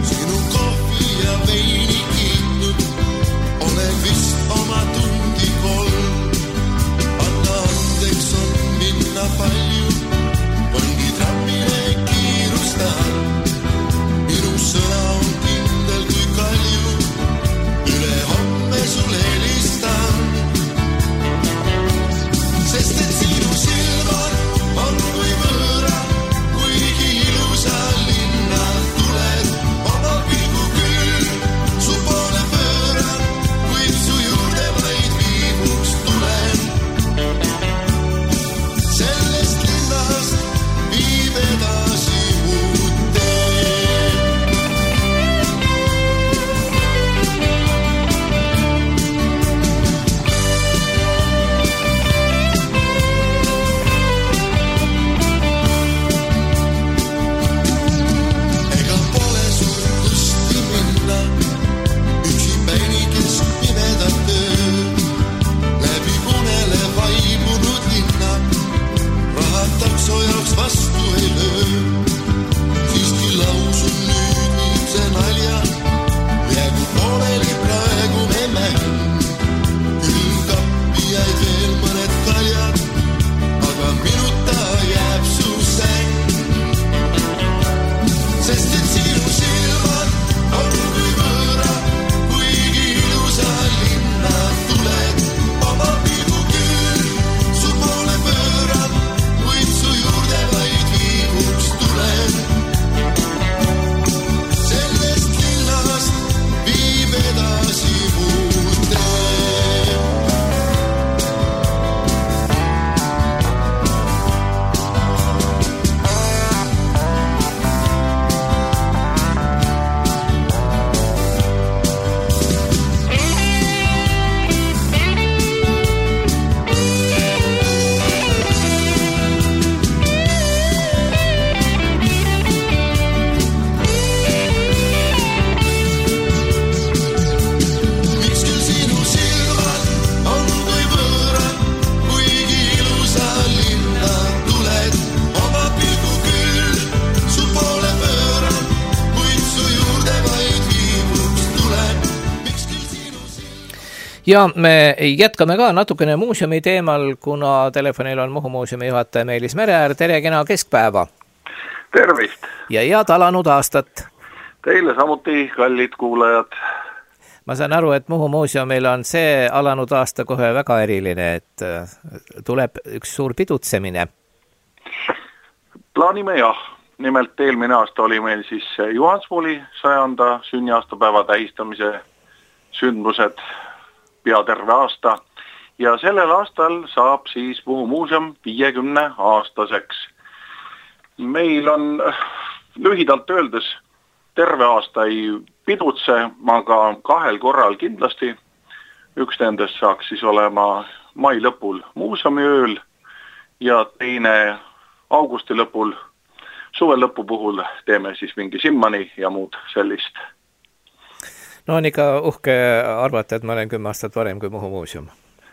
Olen vist oma tundi koos. Ja me jätkame ka natukene muuseumi teemal, kuna telefonil on Muhu muuseumi juhataja Meelis Mereäär. Tere, kena keskpäeva! Tervist! Ja head alanud aastat! Teile samuti, kallid kuulajad! Ma saan aru, et Muhu muuseumil on see alanud aasta kohe väga eriline, et tuleb üks suur pidutsemine. Plaanime jah. Nimelt eelmine aasta oli meil siis Juhansvooli 100. sünniaastapäeva tähistamise sündmused pea terve aasta ja sellel aastal saab siis Muhu muuseum 50-aastaseks. Meil on lühidalt öeldes terve aasta ei pidutse, aga 2 korral kindlasti. Üks nendest saaks siis olema mai lõpul muuseumiööl ja teine augusti lõpul, suve lõpu puhul teeme siis mingi simmani ja muud sellist. No on ikka uhke arvata, et ma olen 10 aastat varem kui Muhu muuseum.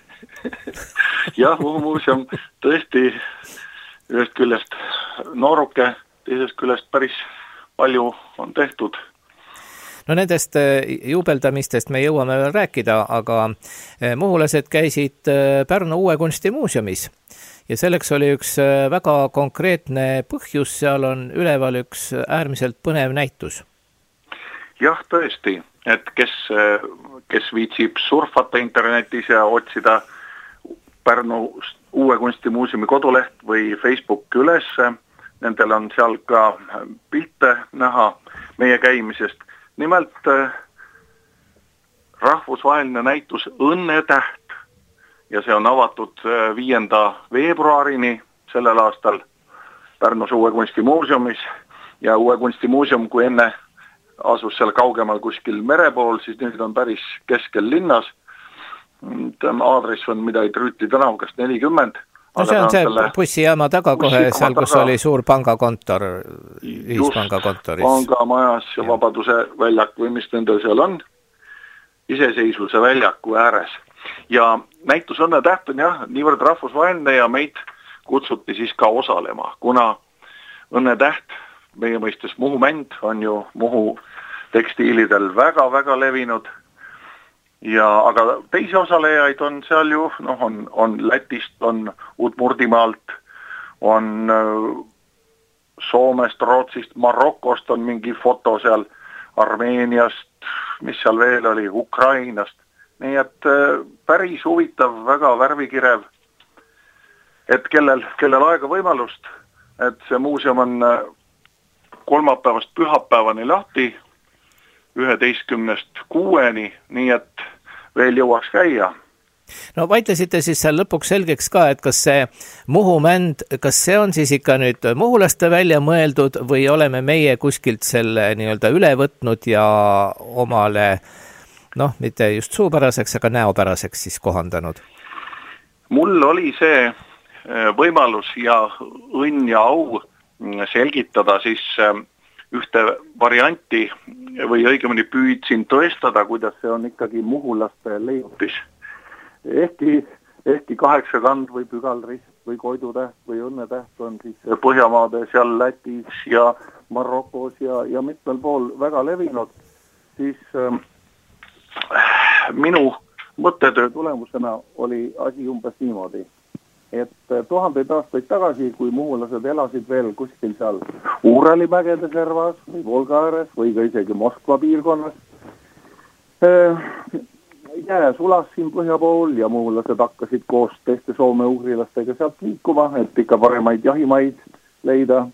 Jah, Muhu muuseum tõesti ühest küljest nooruke, teisest küljest päris palju on tehtud. No nendest juubeldamistest me jõuame veel rääkida, aga muhulased käisid Pärnu Uue kunstimuuseumis ja selleks oli üks väga konkreetne põhjus, seal on üleval üks äärmiselt põnev näitus. Jah, tõesti, et kes viitsib surfata internetis ja otsida Pärnu Uue kunstimuuseumi koduleht või Facebook üles, nendel on seal ka pilte näha meie käimisest. Nimelt rahvusvaheline näitus Õnnetäht ja see on avatud 5. veebruarini sellel aastal Pärnu Uue kunstimuuseumis ja Uue kunstimuuseum, kui enne asus seal kaugemal kuskil merepool, siis nüüd on päris keskel linnas. Tema aadress on midagi Trüüti tänav, kas 40. No see on see bussijaama taga kohe, seal kus oli suur pangakontor, ühispangakontoris. Pangamajas ja Vabaduse väljak või mis nendel seal on, iseseisvuse väljaku ääres. Ja näitus Õnnetäht on jah, niivõrd rahvusvaheline ja meid kutsuti siis ka osalema, kuna Õnnetäht, meie mõistes Muhu mänd, on ju Muhu tekstiilidel väga-väga levinud. Ja, aga teisi osalejaid on seal ju, on Lätist, on Uudmurdimaalt, on Soomest, Rootsist, Marokost on mingi foto seal, Armeeniast, mis seal veel oli, Ukrainast. Nii et päris huvitav, väga värvikirev, et kellel aega võimalust, et see muuseum on kolmapäevast pühapäevani lahti, 11-6, nii et veel jõuaks käia. No vaidlesite siis seal lõpuks selgeks ka, et kas see Muhu mänd, kas see on siis ikka nüüd muhulaste välja mõeldud või oleme meie kuskilt selle nii-öelda üle võtnud ja omale, mitte just suupäraseks, aga näopäraseks siis kohandanud? Mul oli see võimalus ja õnn ja au selgitada siis ühte varianti või õigemini püüdsin tõestada, kuidas see on ikkagi muhulaste leiutis. Ehkki 8 kand või pügalrist või koidutäht või õnnetäht on siis Põhjamaades ja Lätis ja Marokos ja mitmel pool väga levinud, siis minu mõttetöö tulemusena oli asi umbes niimoodi, et 1000 aastaid tagasi, kui muhulased elasid veel kuskil seal Uurali mägede servas või Volga ääres või ka isegi Moskva piirkonnas, jää sulas siin põhja pool ja muhulased hakkasid koos teiste soome-ugrilastega sealt liikuma, et ikka paremaid jahimaid leida.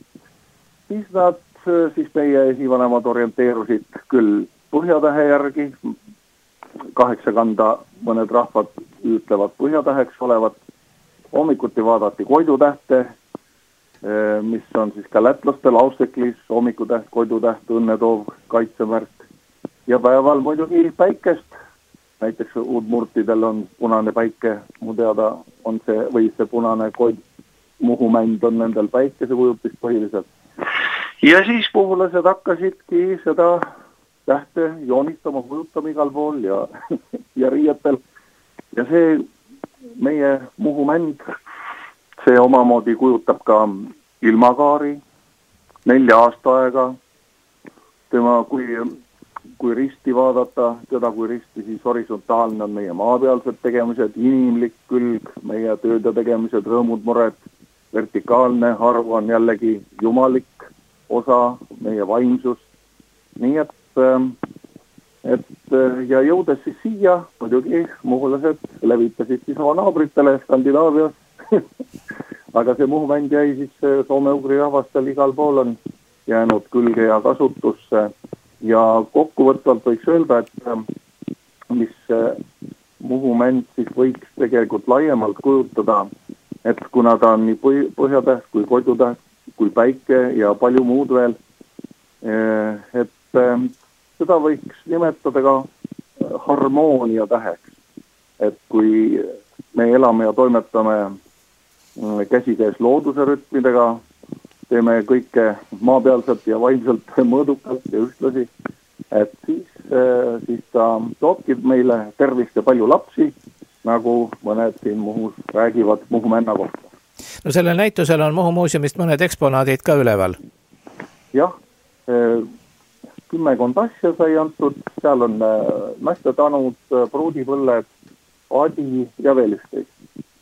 Siis meie esivanemad orienteerusid küll Põhjatähe järgi, 8 kanda mõned rahvad ütlevad Põhjatäheks olevat. Hommikuti vaadati koidutähte, mis on siis ka lätlastel Austeklis, hommikutäht, koidutäht, õnnetoov, kaitsemärk. Ja päeval muidugi päikest. Näiteks Uudmurtidel on punane päike, mu teada on see, või see punane Muhu mänd on nendel päikesekujutis põhiliselt. Ja siis muhulased hakkasidki seda tähte joonistama, kujutama igal pool ja riietel. Ja see meie Muhu mänd, see omamoodi kujutab ka ilmakaari 4 aasta aega. Tema, kui kui risti vaadata, teda kui risti, siis horisontaalne on meie maapealsed tegemised, inimlik külg, meie tööd ja tegemised, rõõmud, mured, vertikaalne arv on jällegi jumalik osa, meie vaimsus. Nii et ja jõudes siis siia, muidugi muhulased levitasid siis oma naabritele Skandinaavias, aga see muhumänd jäi siis soome-ugri rahvastel igal pool on jäänud külge ja kasutusse ja kokkuvõtvalt võiks öelda, et mis muhumänd siis võiks tegelikult laiemalt kujutada, et kuna ta on nii põhjatäht kui kodutäht, kui päike ja palju muud veel, et seda võiks nimetada ka harmoonia täheks. Et kui me elame ja toimetame käsikäes looduse rütmidega, teeme kõike maapealselt ja vaimselt mõõdukalt ja ühtlasi, et siis ta toobki meile tervist ja palju lapsi, nagu mõned siin Muhus räägivad Muhumänna kohta. No sellel näitusel on Muhu muuseumist mõned eksponaadid ka üleval. Jah, 10 asja sai antud, seal on nastetanud, pruudipõlled, adi ja veel üksteist.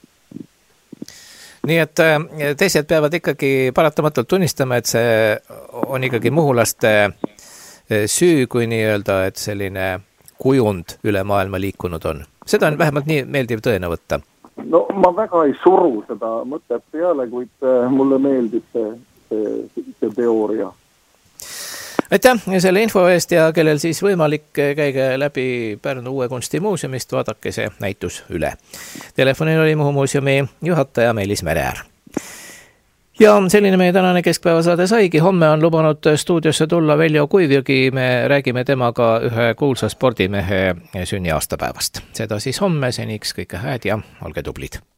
Nii et teised peavad ikkagi paratamatult tunnistama, et see on ikkagi muhulaste süü, kui nii öelda, et selline kujund üle maailma liikunud on. Seda on vähemalt nii meeldiv tõena võtta. No ma väga ei suru seda mõtet peale, kuid mulle meeldib see teooria. Aitäh selle info eest ja kellel siis võimalik käige läbi Pärnu Uue Kunstimuuseumist, vaadake see näitus üle. Telefonil oli Muhu muuseumi juhataja Meelis Mereäär. Ja selline meie tänane keskpäevasaade saigi. Homme on lubanud stuudiosse tulla Veljo Kuivjõgi. Me räägime temaga ühe kuulsa spordimehe sünniaastapäevast. Seda siis homme, seniks kõike hääd ja olge tublid.